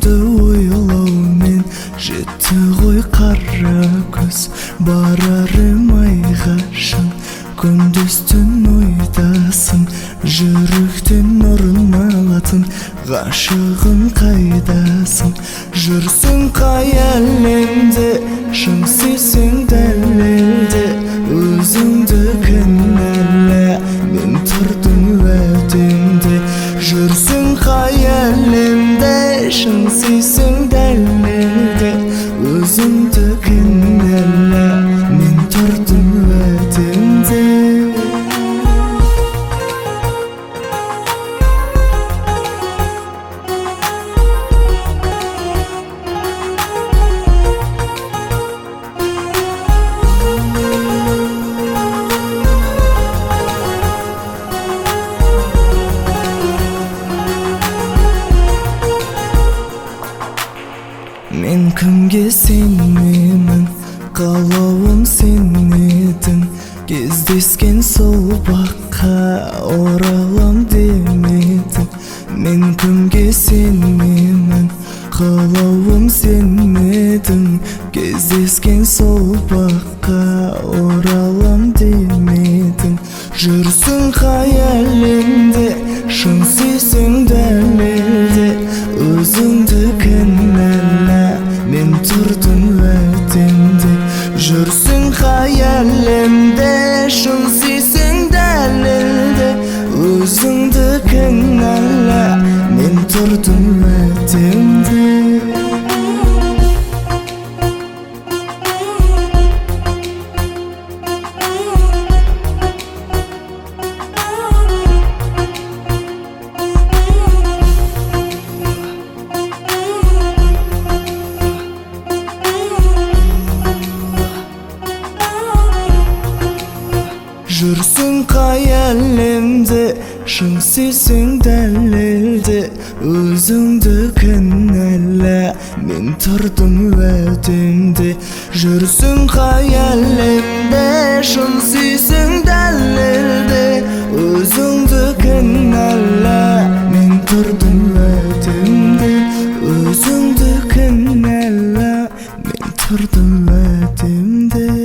өзіңді ойлаумен жетті ғой қара көз. Барарым айға шын, күндіз түн ойдасың. Жүректен орын алатын ғашығым қайдасың? Жүрсің қай әлемде, шын сүйсің дәлелде. Өзіңді кінәлә, мен тұрдым уәдемде. Жүрсің қай әлемде, шын сүйсің дәлелде. Өзіңді кінәлә, мен тұрдым уәдемде. Мен кімге сенемін, қалауым сен едің. Кездескен сол баққа оралам демедің. Мен кімге сенемін, қалауым сен едің. Кездескен сол баққа оралам демедің. Жүрсің қай әлемде, шын сүйсің дәлелде. Өзіңді кінәлә, мен тұрдым уәдемде. Жүрсің қай әлемде, шын сүйсің дәлелде. Өзіңді кінәлә, мен тұрдым уәдемде. Жүрсің қай әлемде, шын сүйсің дәлелде. Өзіңді кінәлә, мен тұрдым уәдемде. Жүрсің қай әлемде, шын сүйсің дәлелде. Өзіңді кінәлә, мен тұрдым уәдемде. Өзіңді кінәлә, мен тұрдым уәдемде.